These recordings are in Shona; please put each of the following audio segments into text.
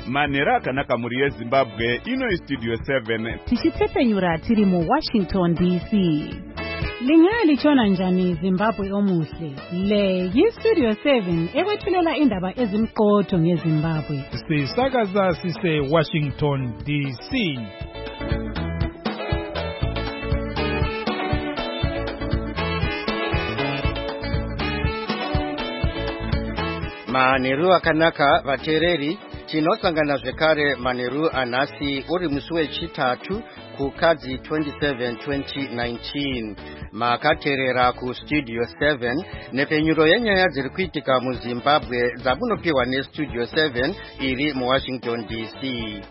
manhero akanaka muri yezimbabwe ino istudio 7 tichitsepenyura tiri muWashington DC. Lingaya lichona njani Zimbabwe omuhle? Le yistudio 7 ekwethulela indaba ezimqotho ngeZimbabwe. Sisakaza sise Washington DC. Manheru akanaka vateereri, tinosangana zvekare manheru anhasi uri musi wechitatu kukadzi 27 2019. Makateerera kustudio 7 nepenyuro yenyaya dziri kuitika muZimbabwe dzamunopiwa nestudio 7 iri muWashington DC.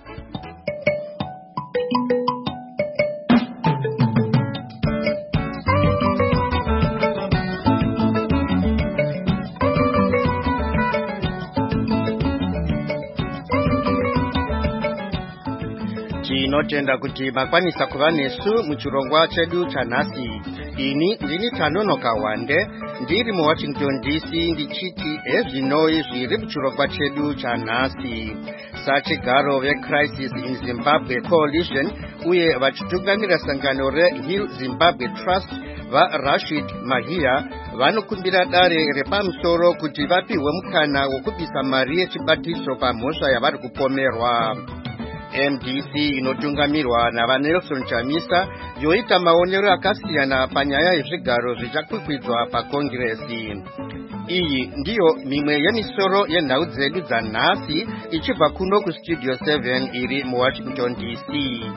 Tinotenda kuti makwanisa kuva nesu muchirongwa chedu chanhasi. Ini ndini Tanonoka Wande, ndiri muWashington DC ndichiti ezvinoi zviri muchirongwa chedu chanhasi. Sachigaro veCrisis in Zimbabwe Coalition uye vachitungamira sangano reHeal Zimbabwe Trust vaRashid Mahia vanokumbira dare repamusoro kuti vapiwe mukana wokubisa mari yechibatiso pamhosva yavari kupomerwa. MDC inotungamirwa navaNelson Chamisa yoita maonero akasiyana panyaya yezvigaro zvichakwikwidzwa paKongiresi. Iyi ndiyo mimwe yemisoro yenhau dzedu dzanhasi ichibva kuno kustudio 7 iri muWashington DC.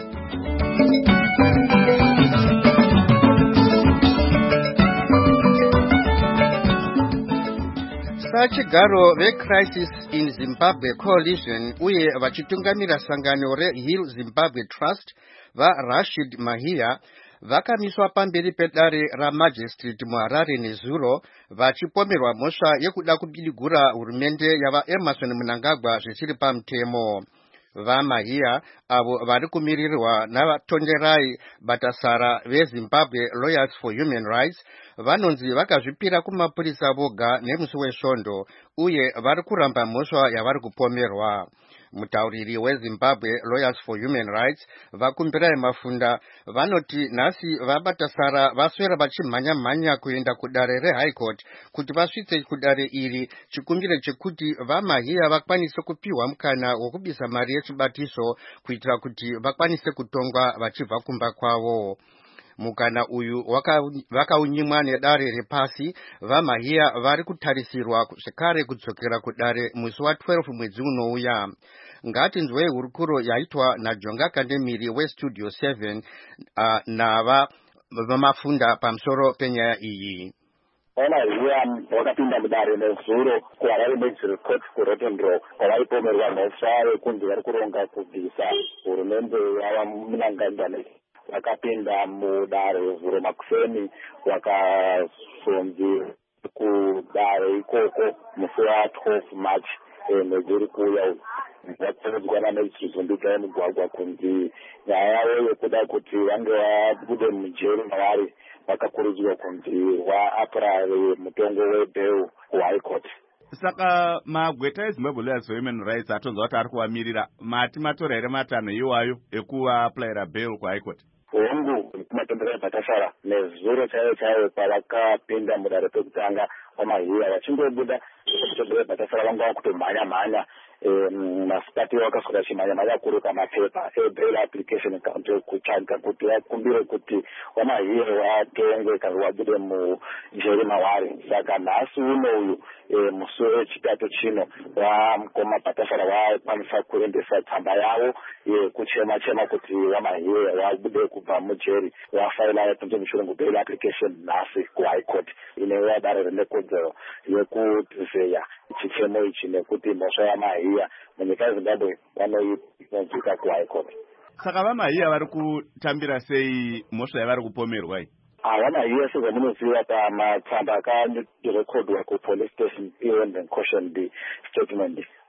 Sachigaro veCrisis in Zimbabwe Coalition uye vachitungamira sangano reHeal Zimbabwe Trust vaRashid Mahia vakamiswa pamberi pedare ramajistrate muHarare nezuro vachipomerwa mhosva yekuda kubidigura hurumende yavaEmmerson Mnangagwa zvisiri pamutemo. VaMahia avo vari kumirirwa navaTonderai Batasara veZimbabwe Lawyers for Human Rights vanonzi vakazvipira kumapurisa voga nemusi wesvondo uye vari kuramba mhosva yavari kupomerwa. Mutauriri weZimbabwe Lawyers for Human Rights vakumbirai Mafunda vanoti nhasi vaBatasara vaswera vachimhanya kuenda kudare reHigh Court kuti vasvitse kudare iri chikumbiro chekuti vaMahia vakwanise kupiwa mukana wokubisa mari yechibatiso kuitira kuti vakwanise kutongwa vachibva kumba kwavo. Mukana uyu vakaunyimwa nedare repasi. VaMahia vari kutarisirwa zvekare kudzokera kudare musi wa12 mwedzi unouya. Ngatinzwei hurukuro yaitwa naJonga Kandemiri westudio 7 navamafunda pamusoro penyaya iyi. VaMahia vakapinda mudare nezuro kuHarare Magistrate Court kuRotondro kwavaipomerwa mhosva yekunzi vari kuronga kubvisa hurumende yavaMnangagwa. Vakapinda mudare zuro makuseni vakazonzi kudare ikoko musi wa12 March mwedzi uri kuuya vatsedzwa namajistrate emugwagwa kunzi nyaya yavo yekuda kuti vange vabude mujeri mavari vakakurudzirwa kunzi vaapurare mutongo webail kuHigh Court. Saka magweta eZimbabwe Lawyers for Human Rights atonzwa kuti ari kuvamirira mati matora here matanho iwayo ekuvaapurayira bail kuHigh Court. Hongu kumatendera Batasara nezuro chaiyo pavakapinda mudare pekutanga vaMahia vachingobuda kutendera Batasara vanga vakutomhanya masikati vakaswera vachimhanya kuri pamapepa ebail application kutsvaga kuti vakumbire kuti vaMahia vatongwe kana vabude mujeri mavari. Saka nhasi uno uyu musi wechitatu chino vamukoma Batasara vakwanisa kuendesa tsamba yavo yekuchema kuti vaMahia vabude kubva mujeri vafaila yatonzomushurungu bail application nhasi kuHigh Court ine dare renekodzero yekuzeya chichemo ichi nekuti mhosva yaMahia munyika yeZimbabwe vanoiponzwika kuHigh Court. Saka vaMahia vari kutambira sei mhosva yavari kupomerwa iyi? VaMahia sezvamunoziva pamatsamba akarekodwa kupolice station and cautioned statement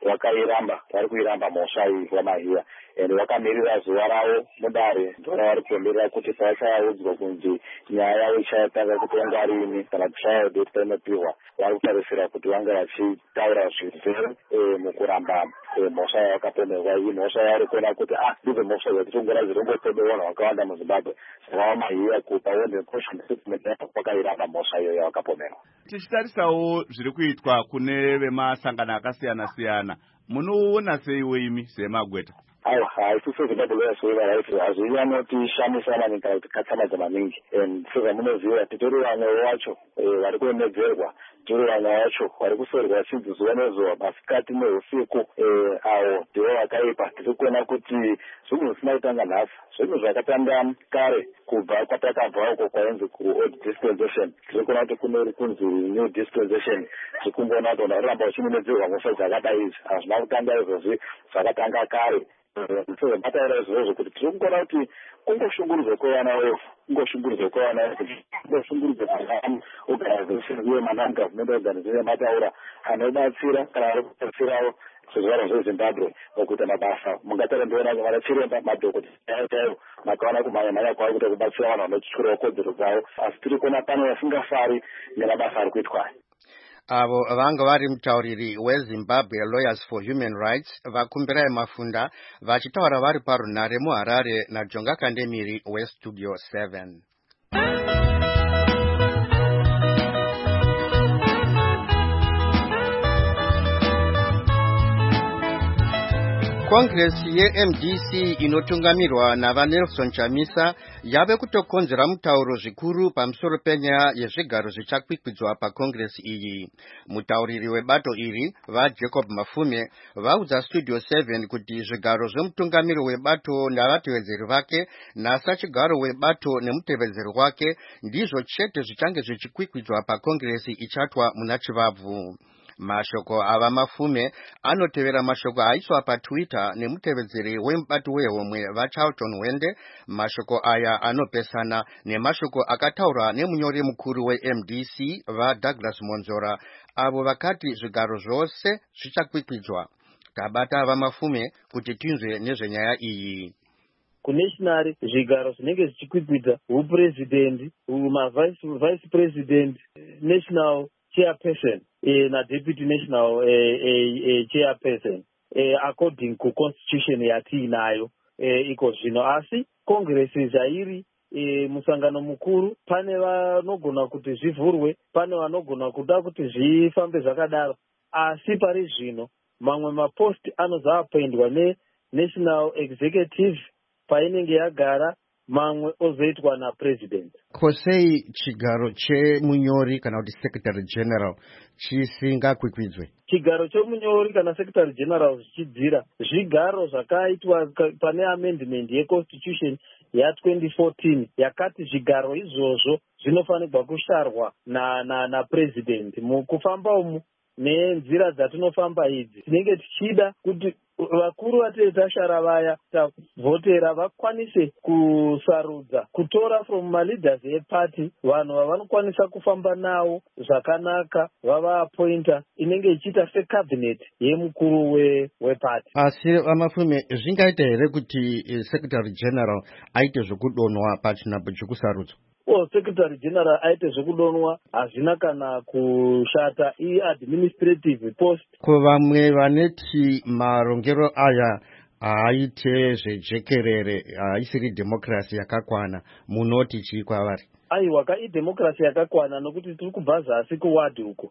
vari kuiramba mhosva iyi vaMahia, ende vakamirira zuva ravo mudare ravari kumirira kuti pavachaudzwa kunzi nyaya yavo ichayatanga kutonga rini kana kushaya date painopihwa, vari kutarisira kuti vange vachitaura zvizere mukuramba mhosva yavakapomerwa iyi. Mhosva yavari kuona kuti ndidzo mhosva dzatitongora dzirongotebe vanhu vakawanda muZimbabwe, saka vaMahia kupaone vakairamba mhosva iyo yavakapomerwa. Tichitarisawo zviri kuitwa kune vemasangano akasiyana-siyana, munoona seiwo imi seMagweta? Isusu Zimbabwe Human Rights hazvinyanyotishamisa maningi kana kuti katsamadza maningi. Sezvamunoziva titori vamwe vacho vari kuemedzerwa, titori vamwe vacho vari kusorwa chidzi zuva nezuva, masikati neusiku, avo ndivo vakaipa. Tiri kuona kuti zvinhu zvisina kutanga nhasi, zvinhu zvakatanga kare kubva kwatakabva uko kwainzi ku-old dispensation. Tiri kuona kuti kunori kunzi new dispensation. Tiri kumboona kuti vanhu varamba vachimedzerwa mhosva dzakadai idzi, hazvina kutanga izvozvi, zvakatanga kare. Mataura izvozvo kuti tiri kuona kuti kungoshungurudzwa kwevana vefu, kungoshungurudzwa kwevana vefu, kungoshungurudzwa kweorganization uye non-government organization mataura anobatsira kana ari kubatsirawo zvizvarwa zveZimbabwe mukuita mabasa. Mungatara ndiona vana chiremba, madhokotera chaivo makaona kumhanya-mhanya kwavo kuita kubatsira vanhu vanotyurawo kodzero dzavo, asi tiri kuona pano vasingafari nemabasa ari kuitwa. Avo vanga vari mutauriri weZimbabwe Lawyers for Human Rights vakumbira Mafunda vachitaura vari parunhare muHarare naJonga Kandemiri weStudio 7. Congress yeMDC inotungamirwa navaNelson Chamisa yave kutokonzera mutauro zvikuru pamusoro penyaya yezvigaro zvichakwikwidzwa paCongress iyi. Mutauriri webato iri vaJacob Mafume vaudza Studio 7 kuti zvigaro zvemutungamiri webato navatevedzeri vake nasachigaro webato nemutevedzeri wake ndizvo chete zvichange zvichikwikwidzwa paCongress ichatwa muna Chivabvu. Mashoko ava Mafume anotevera mashoko aiswa paTwitter nemutevedzeri wemubati wehomwe vaCharlton Wende. Mashoko aya anopesana nemashoko akataurwa nemunyori mukuru weMDC vaDouglas Monzora avo vakati zvigaro zvose zvichakwikwidzwa. Tabata ava Mafume kuti tinzwe nezvenyaya iyi. Kunational zvigaro zvinenge zvichikwikwidza upresident, vice president, national chairperson na deputy national chairperson according ku constitution yatiinayo iko zvino. Asi Congress zvairi musangano mukuru pane vanogona kuti zvivhurwe, pane vanogona kuda kuti zvifambe zvakadaro, asi pari zvino mamwe mapost anozoappoindwa nenational executive painenge yagara, mamwe ozoitwa napresident. Kosei chigaro chemunyori kana kuti secretary general chisingakwikwidze? Chigaro chemunyori kana secretary general zvichidzira zvigaro zvakaitwa pane amendment yeconstitution ya2014 yakati zvigaro izvozvo zvinofanirwa kusharwa na president. Mukufamba umu nenzira dzatinofamba idzi tinenge tichida kuti vakuru vatete tashara vaya tavhotera vakwanise kusarudza kutora from maleaders eparty vanhu vavanokwanisa kufamba nawo zvakanaka, vavaappointa inenge ichiita secabinet yemukuru weparty. Asi Mafume, zvingaita here kuti secretary general aite zvekudonwa pachinhambo chekusarudzwa? Secretary General aite zvekudonwa hazvina kana kushata, administrative post. Kuvamwe vaneti marongero aya aite zvejekerere, haisiri democracy yakakwana, munoti chii kwavari? Aiwa, idemocracy yakakwana nokuti tiri kubva zasi kuward uko,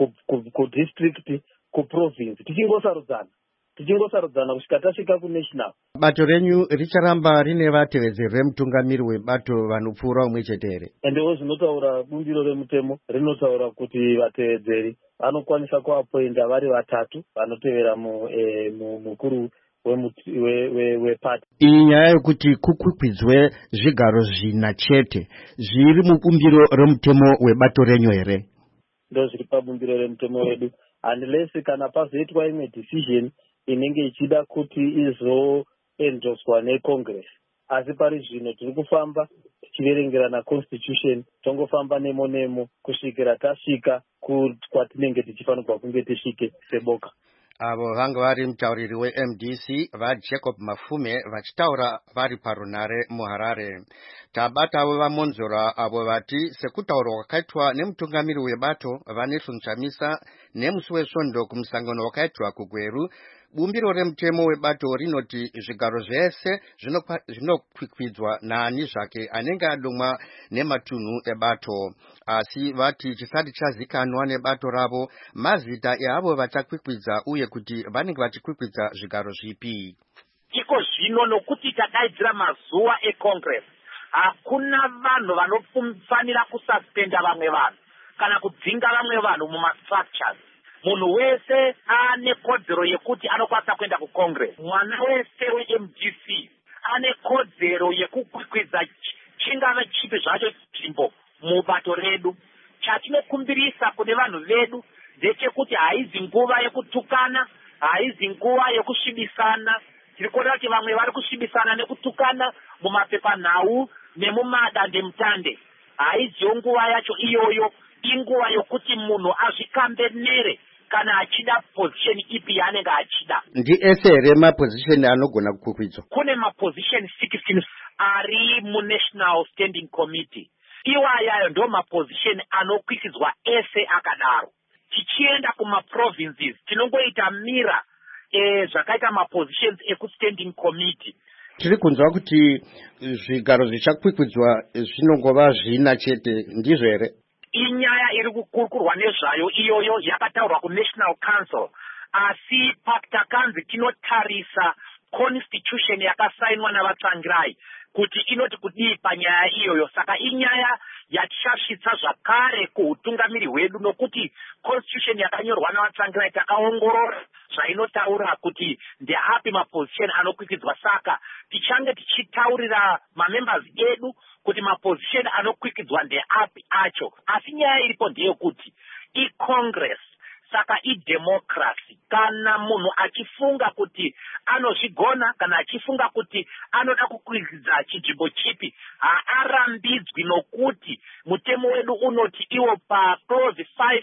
kudistrict, kuprovince, tichingosarudzana kusvika tasvika kunational. Bato renyu richaramba rine vatevedzeri vemutungamiri webato vanopfuura umwe chete here? Endewo zvinotaura bumbiro remutemo rinotaura kuti vatevedzeri vanokwanisa kuappointa vari vatatu vanotevera mukuru wepati. Iyi nyaya yokuti kukwikwidzwe zvigaro zvina chete zviri mubumbiro remutemo webato renyu here? Ndo zviri pabumbiro remutemo wedu, unless kana pazoitwa imwe decision inenge ichida kuti izoendoswa neCongress. Asi pari zvino tiri kufamba tichiverengera na constitution, tongofamba nemo kusvikira tasvika kwatinenge tichifanirwa kunge tisvike seboka. avo vanga vari mutauriri weMDC vaJacob Mafume vachitaura vari parunare muHarare. Tabatavo vamonzora avo vati sekutaurwa kwakaitwa nemutungamiri webato vaNelson Chamisa nemusi weSvondo kumusangano wakaitwa kuGweru, bumbiro remutemo webato rinoti zvigaro zvese zvinokwikwidzwa naani zvake anenge adomwa nematunhu ebato, asi vati chisati chazikanwa nebato ravo mazita eavo vachakwikwidza uye kuti vanenge vachikwikwidza zvigaro zvipi. Iko zvino nokuti takaidzira mazuva eCongress, hakuna vanhu vanofanira kususpenda vamwe vanhu kana kudzinga vamwe vanhu mumastructures. Munhu wese ane kodzero yekuti anokwanisa kuenda kuCongress. Mwana wese weMDC ane kodzero yekukwikwidza chingava chipi zvacho nzvimbo mubato redu. Chatinokumbirisa kune vanhu vedu ndechekuti haizi nguva yekutukana, haizi nguva yekusvibisana. Tiri kuona kuti vamwe vari kusvibisana nekutukana mumapepanhau nemumadandemutande. Haiziwo nguva yacho iyoyo, inguva yokuti munhu azvikambenere kana achida position ipi yaanenge achida. Ndiese here maposition anogona kukwikwidzwa? Kune maposition 16 ari muNational Standing Committee. Iwayayo ndo maposition anokwikwidzwa ese akadaro. Tichienda kumaprovinces tinongoita mira zvakaita mapositions ekuStanding Committee. Tiri kunzwa kuti zvigaro zvichakwikwidzwa zvinongova zvina chete, ndizvo here? Inyaya iri kukurwa nezvayo iyoyo yakataurwa kuNational Council, asi pakutakanzi tinotarisa constitution yakasainwa navatsvangirai kuti inoti kudii panyaya iyoyo. Saka inyaya yatichasvitsa zvakare kuutungamiri hwedu, nokuti constitution yakanyorwa navatsvangirai takaongorora zvainotaura kuti ndeapi maposition anokwikwidzwa. Saka tichange tichitaurira mamembers edu kuti maposition anokwikwidzwa ndeapi acho. Asi nyaya iripo ndeyekuti iCongress, saka idemocracy. Kana munhu achifunga kuti anozvigona kana achifunga kuti anoda kukwikwidzwa chinzvimbo chipi, haarambidzwi, nokuti mutemo wedu unoti iwo paclause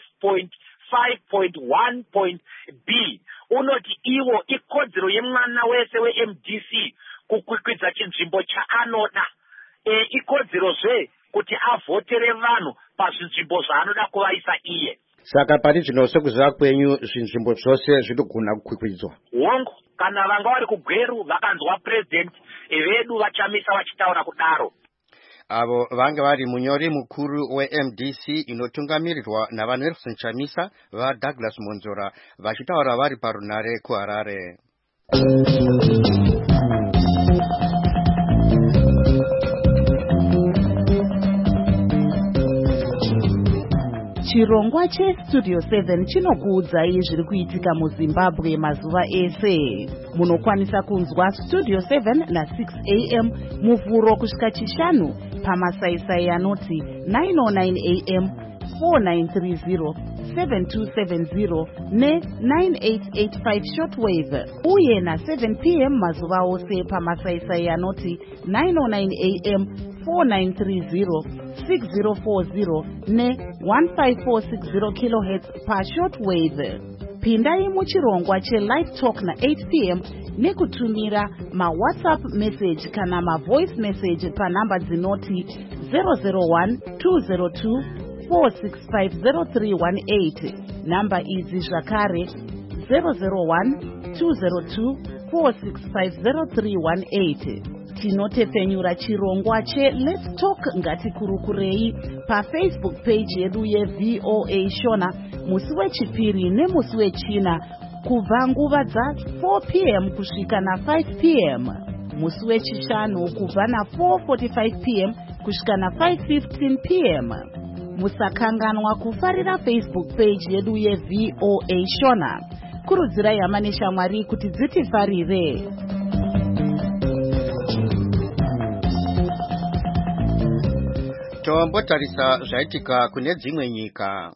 5.5.1.b unoti iwo ikodzero yemwana wese weMDC kukwikwidza chinzvimbo chaanoda. Ikodzerozve kuti avhotere vanhu pazvinzvimbo zvaanoda kuvaisa iye. Saka pari zvino sekuziva kwenyu zvinzvimbo zvose zvinogona kukwikwidzwa? Hongu, kana vanga vari kuGweru vakanzwa president vedu vachamisa vachitaura kudaro. Avo vanga vari munyori mukuru weMDC inotungamirirwa navaNelson Chamisa vaDouglas Monzora vachitaura vari parunare kuHarare. Chirongwa cheStudio 7 chinokuudzai zviri kuitika muZimbabwe mazuva ese. Munokwanisa kunzwa Studio 7 na6 am muvhuro kusvika chishanu pamasaisai anoti 909 am, 4930, 7270 ne9885 shortwave, uye na7 pm mazuva ose pamasaisai anoti 909 am, 4930, 6040 ne1546 kHz pashortwave. Pindai muchirongwa chelive talk na8 pm nekutumira mawhatsapp message kana mavoice message panhamba dzinoti 001-202-4650318. Namba idzi zvakare 001-202-4650318. Tinotepfenyura chirongwa cheLet's Talk ngatikurukurei paFacebook page yedu yeVOA Shona musi wechipiri nemusi wechina kubva nguva dza4 pm kusvika na5 pm, musi wechishanu kubva na4:45 pm kusvika na5:15 pm. Musakanganwa kufarira Facebook page yedu yeVOA Shona. Kurudzirai hama neshamwari kuti dzitifarire. Tombotarisa zvaitika kune dzimwe nyika.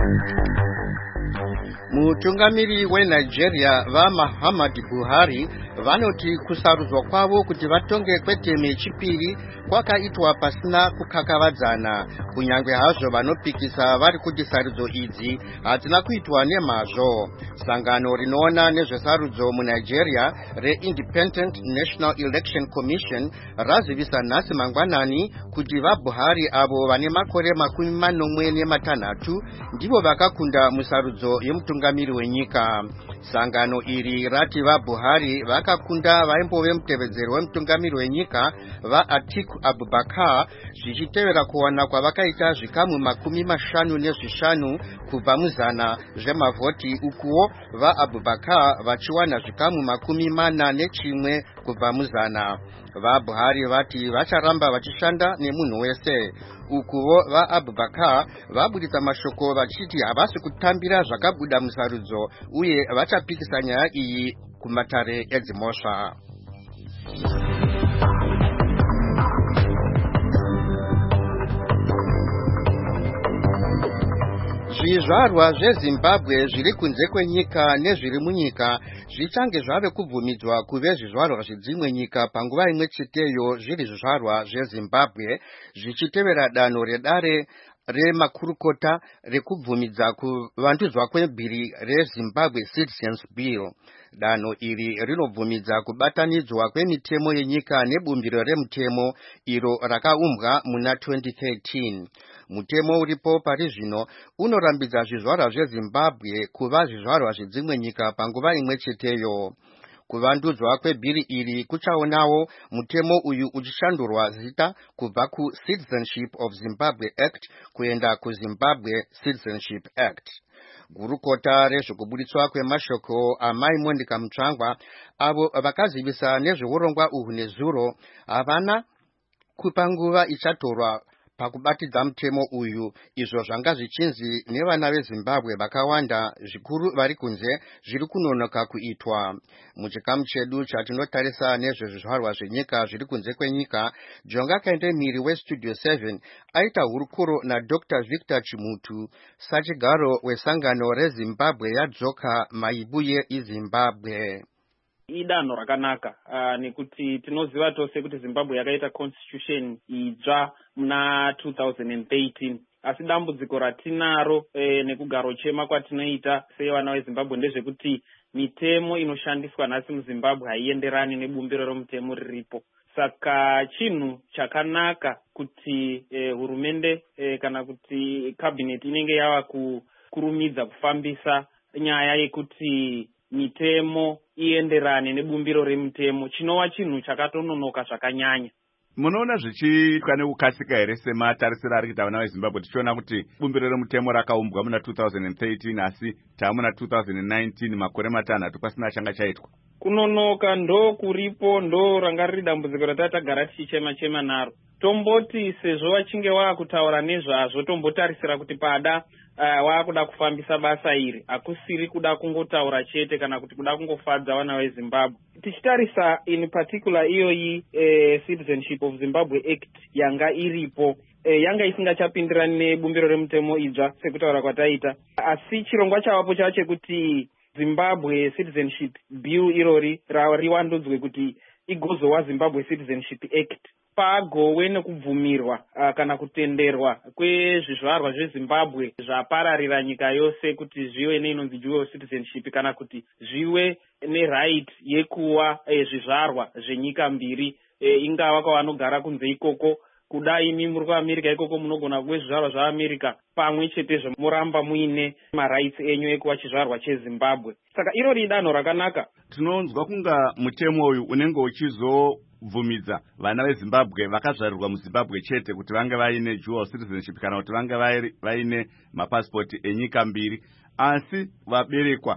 Mutungamiri weNigeria vaMuhammadu Buhari vanoti kusarudzwa kwavo kuti vatonge kweteme yechipiri kwakaitwa pasina kukakavadzana, kunyange hazvo vanopikisa vari kuti sarudzo idzi hadzina kuitwa nemazvo. Sangano rinoona nezvesarudzo muNigeria reIndependent National Election Commission razivisa nhasi mangwanani kuti vaBuhari avo vane makore 46 ndivo vakakunda musarudzo yemutungamiri wenyika. Sangano iri rati vaBuhari vakakunda vaimbove mutevedzeri wemutungamiri wenyika vaAtiku Abubakar zvichitevera kuwana kwavakaita zvikamu 55 kubva muzana zvemavhoti, ukuwo vaAbubakar vachiwana zvikamu 41 kubva muzana. VaBuhari vati vacharamba vachishanda nemunhu wese. Ukuwo vaAbubakar vabudisa mashoko vachiti havasi kutambira zvakabuda musarudzo uye vachapikisa nyaya iyi kumatare edzimhosva. Zvizvarwa zveZimbabwe zviri kunze kwenyika nezviri munyika zvichange zvave kubvumidzwa kuve zvizvarwa zvedzimwe nyika panguva imwe cheteyo zviri zvizvarwa zveZimbabwe, zvichitevera danho redare remakurukota rekubvumidza kuvandudzwa kwebhiri reZimbabwe Citizens Bill. Danho iri rinobvumidza kubatanidzwa kwemitemo yenyika nebumbiro remutemo iro rakaumbwa muna 2013. Mutemo uripo pari zvino unorambidza zvizvarwa zveZimbabwe kuva zvizvarwa zvedzimwe nyika panguva imwe cheteyo. Kuvandudzwa kwebhiri iri kuchaonawo mutemo uyu uchishandurwa zita kubva kuCitizenship of Zimbabwe Act kuenda kuZimbabwe Citizenship Act. Gurukota rezvekubuditswa kwemashoko amai Monica Mutsvangwa avo vakazivisa nezveurongwa uhu nezuro havana kupa nguva ichatorwa pakubatidza mutemo uyu, izvo zvanga zvichinzi nevana veZimbabwe vakawanda zvikuru vari kunze zviri kunonoka kuitwa. Muchikamu chedu chatinotarisa nezvezvizvarwa zvenyika zviri kunze kwenyika, Jonga Kaendemiri weStudio 7 aita hurukuro naDr. Victor Chimutu, sachigaro wesangano reZimbabwe yadzoka maibuye iZimbabwe. Idanho rakanaka nekuti tinoziva tose kuti Zimbabwe yakaita constitution idzva muna 2013, asi dambudziko ratinaro nekugaro chema kwatinoita sevana veZimbabwe ndezvekuti mitemo inoshandiswa nhasi muZimbabwe haienderani nebumbiro romutemo riripo. Saka chinhu chakanaka kuti hurumende kana kuti cabinet inenge yava kukurumidza kufambisa nyaya yekuti mitemo ienderane nebumbiro remutemo, chinova chinhu chakatononoka zvakanyanya. Munoona zvichiitwa nekukasika here sematarisiro ari kuita vana veZimbabwe tichiona kuti bumbiro remutemo rakaumbwa muna 2013 asi taamuna 2019, makore 6 pasina changa chaitwa? Kunonoka ndo kuripo, ndo ranga riri dambudziko ratatagara tichichema naro. Tomboti sezvo vachinge vaakutaura nezvazvo tombotarisira kuti pada waakuda kufambisa basa iri, hakusiri kuda kungotaura chete kana kuti kuda kungofadza vana veZimbabwe. Tichitarisa in particular iyoyi Citizenship of Zimbabwe Act yanga iripo, yanga isingachapindirani nebumbiro remutemo idzva sekutaura kwataita, asi chirongwa chavapo chava chekuti Zimbabwe Citizenship Bill irori riwandudzwe kuti igozowa Zimbabwe Citizenship Act, pagowe nekubvumirwa kana kutenderwa kwezvizvarwa zveZimbabwe zvapararira nyika yose kuti zviwe neinonzi dual citizenship kana kuti zviwe neright yekuva zvizvarwa zvenyika mbiri, ingava kwavanogara kunze ikoko. Kudai imi muri kuAmerika ikoko munogona kuve zvizvarwa zvaAmerika pamwe chetezvo muramba muine marights enyu ekuva chizvarwa cheZimbabwe. Saka irori idanho rakanaka. Tinonzwa kunga mutemo uyu unenge uchizobvumidza vana veZimbabwe vakazvarirwa muZimbabwe chete kuti vange vaine dual citizenship kana kuti vange vaine mapasipoti enyika mbiri, asi vaberekwa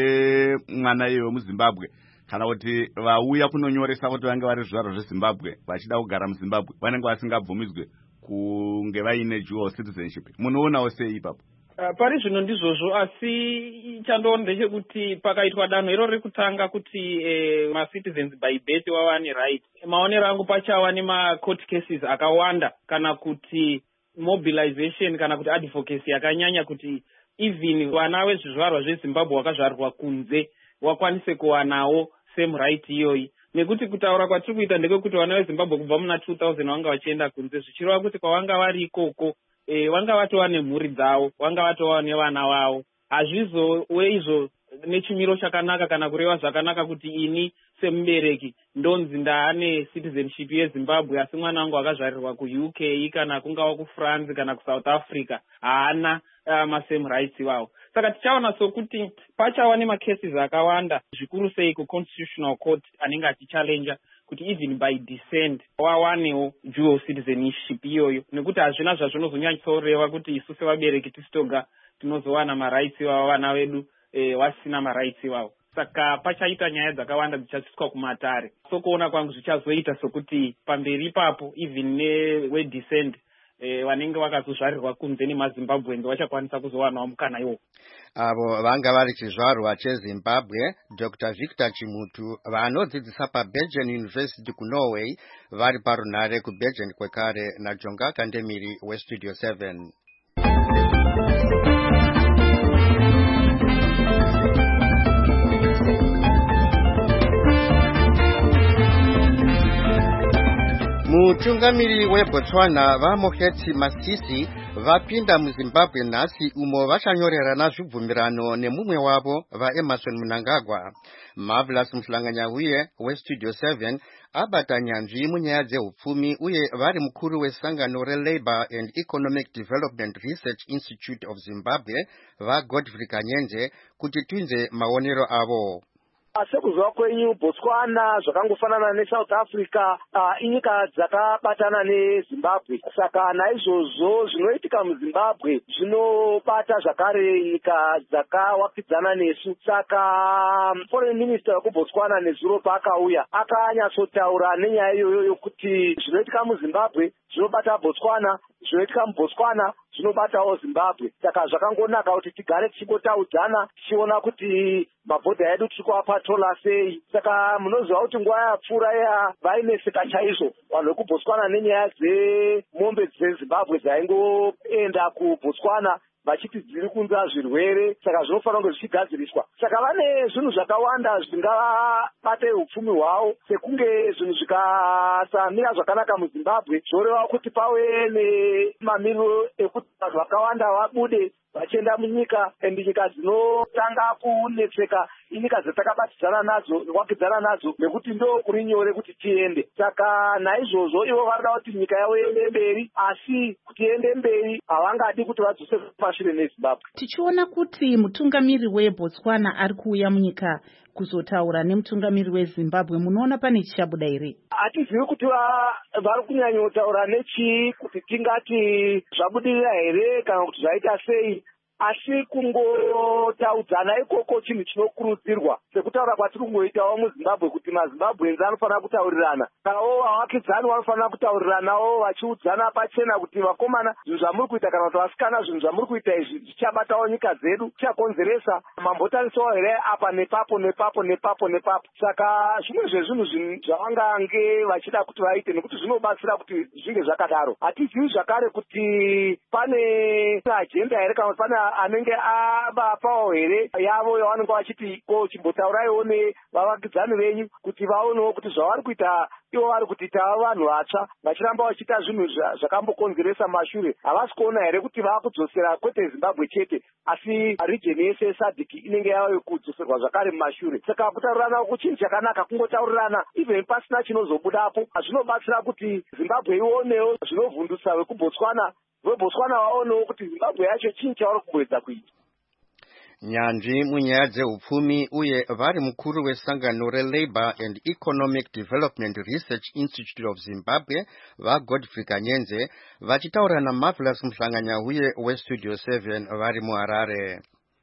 nemwana iye wemuZimbabwe kana kuti vauya kunonyoresa kuti vange vari zvizvarwa zveZimbabwe vachida kugara muZimbabwe vanenge vasingabvumidzwe kunge vaine dual citizenship. Munoonawo sei ipapo? Pari zvino ndizvozvo, asi chandoona ndechekuti pakaitwa danho iro rekutanga kuti ma-citizens by birth wawane right, maonero angu pachava nema-court cases akawanda kana kuti mobilization kana kuti advocacy yakanyanya kuti even vana vezvizvarwa zveZimbabwe wakazvarwa kunze wakwanise kuwanawo same right iyoyi, nekuti kutaura kwatiri kuita ndekekuti vana vezimbabwe kubva muna 2000 vanga vachienda kunze, zvichireva kuti kwavanga vari ikoko vanga vatova nemhuri dzavo, vanga vatova nevana vavo. Hazvizove izvo nechimiro chakanaka kana kureva zvakanaka kuti ini semubereki ndonzi ndaane citizenship yezimbabwe asi mwana wangu akazvarirwa kuuk kana kungava kufrance kana kusouth africa haana masame rights iwawo. Saka tichaona sokuti pachava nemacases akawanda zvikuru sei kuconstitutional court anenge achichallenja kuti even by descent wawanewo dual citizenship iyoyo, nekuti hazvina zvazvinozonyanyisoreva kuti isu sevabereki tisitoga tinozowana marights iwavo vana vedu vasina marights iwavo. Saka pachaita nyaya dzakawanda dzichasiswa kumatare. So kuona kwangu zvichazoita sokuti pamberi ipapo even newedescent vanenge vakazozvarirwa kunze nemazimbabwenzi vachakwanisa kuzowanawo mukana iwo. Avo vanga vari chizvarwa cheZimbabwe, Dr. Victor Chimutu vanodzidzisa paBelgian University kuNorway vari parunhare kuBelgian kwekare naJonga Kandemiri weStudio 7. Mutungamiri weBotswana vaMokhethi Masisi vapinda muZimbabwe nhasi umo vachanyorerana zvibvumirano nemumwe wavo vaEmmerson Mnangagwa. Marvelous Mhlanganyauye weStudio 7 abata nyanzvi munyaya dzehupfumi uye vari mukuru wesangano reLabour and Economic Development Research Institute of Zimbabwe vaGodfrey Kanyenze kuti tunze maonero avo. Sekuzwa kwenyu Botswana zvakangofanana neSouth Africa inyika dzakabatana neZimbabwe. Saka naizvozvo zvinoitika muZimbabwe zvinobata zvakare nyika dzakawakidzana nesu. Saka foreign minister wekuBotswana nezuro paakauya akanyatsotaura nenyaya iyoyo yokuti zvinoitika muZimbabwe zvinobata Botswana, zvinoitika muBotswana zvinobatawo Zimbabwe. Saka zvakangonaka kuti tigare tichingotaudzana tichiona kuti mabhodha edu tiri kuapatola sei. Saka munoziva kuti nguva yapfuura vaineseka chaizvo vanhu vekuBotswana nenyaya dzemombe dzeZimbabwe dzaingoenda kuBotswana vachiti dziri kunza zvirwere, saka zvinofanira kunge zvichigadziriswa. Saka vane zvinhu zvakawanda zvingabate upfumi hwavo, sekunge zvinhu zvikasamira zvakanaka muZimbabwe zvoreva kuti pave nemamiriro ekuti vanhu vakawanda vabude vachienda munyika, endi nyika dzinotanga kunetseka inyika dzatakabatidzana nadzo nekuwakidzana nadzo nekuti ndo kuri nyore kuti tiende. Saka naizvozvo ivo varida kuti nyika yavo iende mberi, asi kuti iende mberi havangadi kuti vadzose pashure neZimbabwe. Tichiona kuti mutungamiri weBotswana ari kuuya munyika kuzotaura nemutungamiri weZimbabwe, munoona pane chichabuda here? Hatizivi kuti vari kunyanyotaura nechii, kuti tingati zvabudirira here kana kuti zvaita sei. Asi kungotaudzana ikoko chinhu chinokurudzirwa, sekutaura kwatiri kungoitawo muZimbabwe kuti maZimbabwenzi anofanira kutaurirana. Kawo vawakidzani vanofanira kutauriranawo vachiudzana pachena kuti vakomana, zvinhu zvamuri kuita kana kuti vasikana, zvinhu zvamuri kuita izvi zvichabatawo nyika dzedu, zvichakonzeresa mambotanisawo here apa nepapo nepapo nepapo nepapo. Saka zvimwe zvezvinhu zvavangange vachida kuti vaite nekuti zvinobatsira kuti zvinge zvakadaro. Hatizivi zvakare kuti pane ajenda here kana kuti pane anenge avapawo here yavo yavanenge vachiti ko chimbotauraiwo nevavakidzani venyu kuti vaonewo kuti zvavari kuita ivo vari kuita vanhu vatsva vachiramba vachiita zvinhu zvakambokonzeresa mashure. Havasi kuona here kuti vaakudzosera kwete Zimbabwe chete asi region yese yeSADC inenge yava kudzoserwa zvakare mumashure. Saka kutaurirana kuchinhu chakanaka, kungotaurirana even pasina chinozobudapo. Zvinobatsira kuti Zimbabwe ionewo zvinovhundutsa vekuBotswana, veBotswana vaonewo kuti Zimbabwe yacho chii chavari kumboedza kuita. Nyanzvi munyaya dzehupfumi uye vari mukuru wesangano reLabour and Economic Development Research Institute of Zimbabwe vaGodfrey Kanyenze vachitaura naMarvelous Mhlanganyauye weStudio 7 vari muHarare.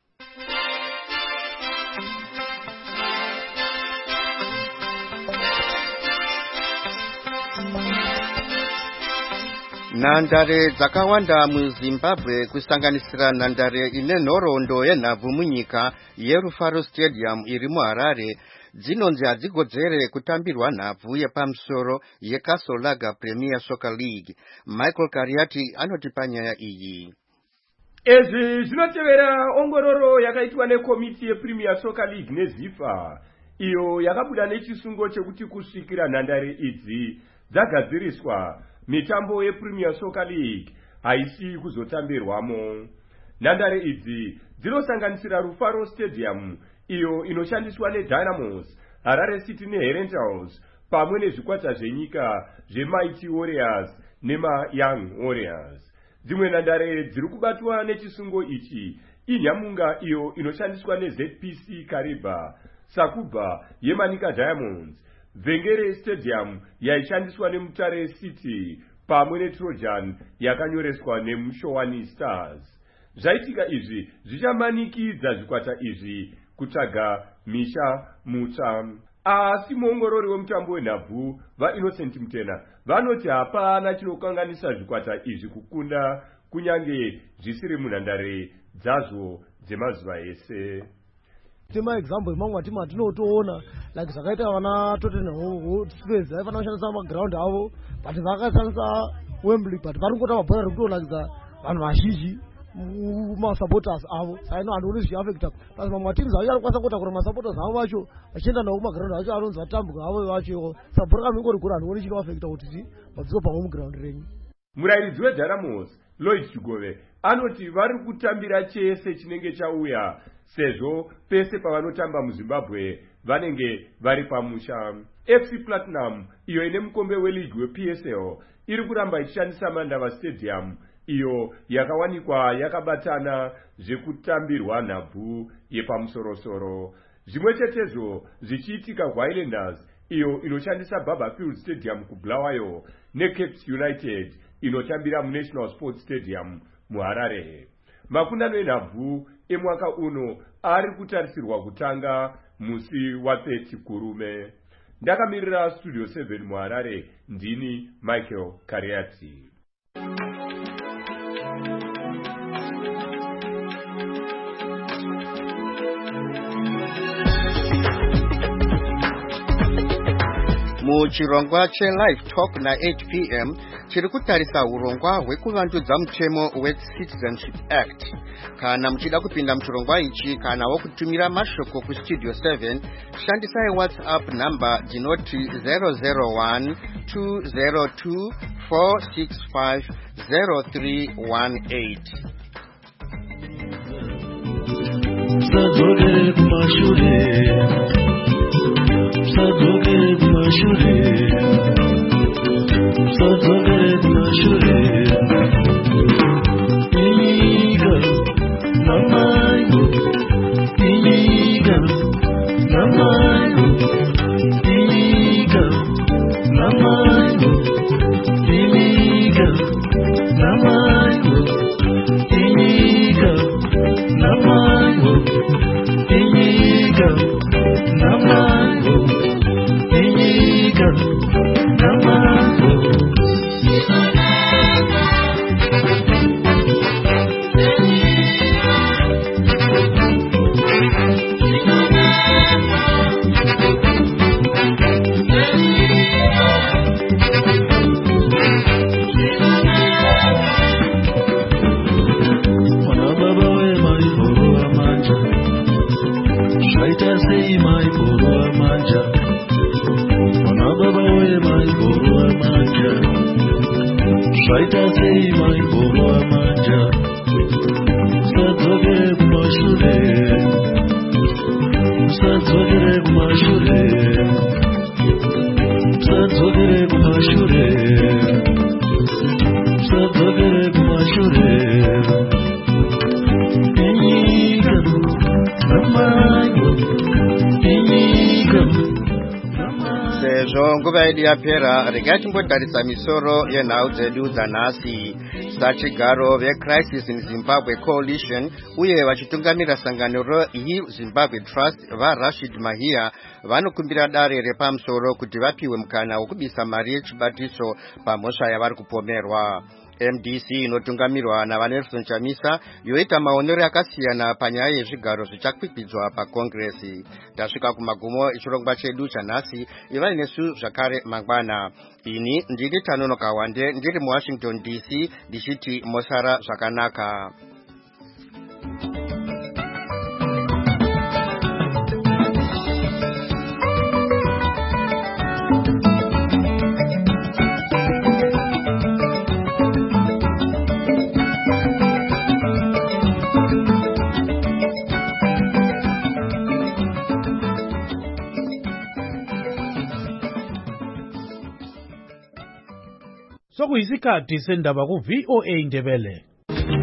Nhandare dzakawanda muZimbabwe kusanganisira nhandare ine nhoroondo yenhabvu munyika yeRufaro Stadium iri muHarare dzinonzi hadzigodzere kutambirwa nhabvu yepamusoro yeCastle Lager Premier Soccer League. Michael Kariati anotipa nyaya iyi. Izvi zvinotevera ongororo yakaitwa nekomiti yePremier Soccer League neZIFA iyo yakabuda nechisungo chekuti kusvikira nhandare idzi dzagadziriswa mitambo yePremier Soccer League haisi kuzotambirwamo. Nhandare idzi dzinosanganisira Rufaro Stadium iyo inoshandiswa neDynamos, Harare City neHerentals pamwe nezvikwata zvenyika zveMighty Warriors nemaYoung Warriors. Dzimwe nhandare dziri kubatwa nechisungo ichi iNyamunga iyo inoshandiswa neZPC Kariba, Sakuba yeManika Diamonds, Vengere Stadium yaishandiswa neMutare City pamwe neTrojan yakanyoreswa neMushowani Stars. Zvaitika izvi zvichamanikidza zvikwata izvi kutsvaga misha mutsva. Asi muongorori wemutambo wenhabvu vaInnocent Mutena vanoti hapana chinokanganisa zvikwata izvi kukunda kunyange zvisiri munhandare dzazvo dzemazuva ese. Tema example mamwe matimu atinotoona like zvakaita vana Tottenham Spurs vaifana kushandisa maground avo but vakashandisa Wembley but vari kungota mabhora rekutonakidza vanhu vazhinji masupporters avo saino handoni zvichiafecta basi mamwe matimu zvavacharikwanisa kutakura masupporters avo vacho vachienda navo kumaground acho anonzi vatambuka avo vacho sabhora kamingori guru handoni chinoafecta kuti vadziwo pamwe muground renyu. Murairidzi weDynamos Lloyd Chigove anoti vari kutambira chese chinenge chauya sezvo pese pavanotamba muZimbabwe vanenge vari pamusha. FC Platinum iyo ine mukombe weligi wePSL iri kuramba ichishandisa Mandava Stadium iyo yakawanikwa yakabatana zvekutambirwa nhabvu yepamusorosoro. Zvimwe chetezvo zvichiitika kuHighlanders iyo inoshandisa Barberfield Stadium kuBulawayo neCapes United inotambira muNational Sports Stadium muHarare. Makundano enhabvu emwaka uno ari kutarisirwa kutanga musi wa30 Kurume. Ndakamirira Studio 7 muHarare ndini Michael Kariati. Muchirongwa cheLive Talk na 8 p.m. chiri kutarisa urongwa hwekuvandudza mutemo weCitizenship Act. Kana muchida kupinda muchirongwa ichi kana wokutumira mashoko kuStudio 7, shandisai WhatsApp number dzinoti 001 202 465 0318. Sadzoke kumashure inyika namayo inyika namayo inyika namayo inyika namayo inyika namayo inyika namayo inyika namayo. Nguva yedu yapera, regai timbotarisa misoro yenhau dzedu dzanhasi. Sachigaro veCrisis in Zimbabwe Coalition uye vachitungamira sangano reHeal Zimbabwe Trust vaRashid Mahia vanokumbira dare repamusoro kuti vapiwe mukana wokubisa mari yechibatiso pamhosva yavari kupomerwa. MDC inotungamirwa naVaNelson Chamisa yoita maonero akasiyana panyaya yezvigaro zvichakwikwidzwa pakongresi. Tasvika kumagumo echirongwa chedu chanhasi, ivai nesu zvakare mangwana. Ini ndiri Tanonoka Wande ndiri muWashington DC ndichiti mosara zvakanaka. sokuyisikhathi sendaba ku-VOA Ndebele.